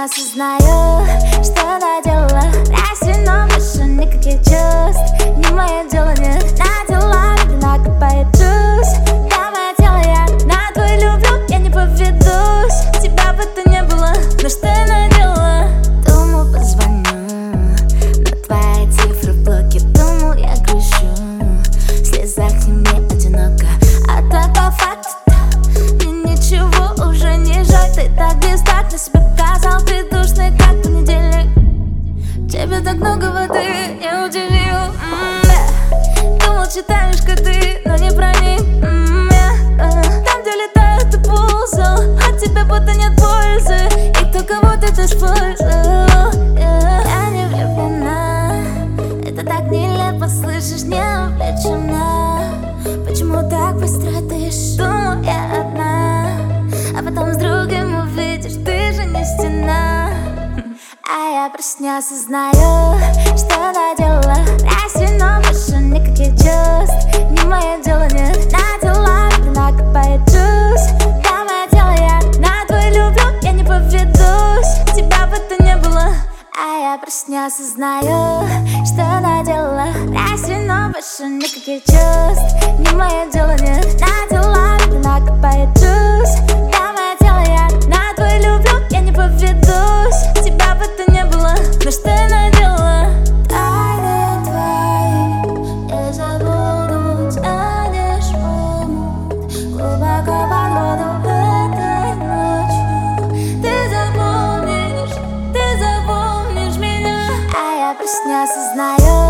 осознаю, что наделала. Разве, но больше никаких чувств. Не мое дело, нет, на дела накопает чувств. Да, мое тело, я на твой люблю, я не поведусь. Тебя бы то не было, но что я наделала? Думал, позвоню, но твои цифры в блоке. Думал, я грущу, в слезах и мне одиноко. А так по факту мне ничего уже не жаль. Ты так бестактно себя показал, ты душный, как понедельник. В тебе так много воды, не удивил. Думал, читаешь коды, но не проник. Там, где летают, ты ползал, от тебя будто нет пользы, и кто кого-то ты использовал. Я не влюблена, это так нелепо, слышишь, не увлечена. Почему так быстро дышишь? Думал, я одна, а потом с другим увидишь, ты же не стена. А я просто не осознаю, что наделала. Разве, но больше никаких чувств. Не мое дело, нет, на дела накопает чувств. Да, мое дело, я на твой люблю, я не поведусь. Тебя бы то не было, а я просто не осознаю, что наделала. Разве, но больше никаких чувств. Не мое дело, нет, на дела накопает чувств. Да, мое дело, я на твой люблю, я не поведусь. Тебя бы то не было, но что я наделала? Тайны твои не забуду, тянешь в омут глубоко под воду этой ночью. Ты запомнишь меня, а я просто не осознаю.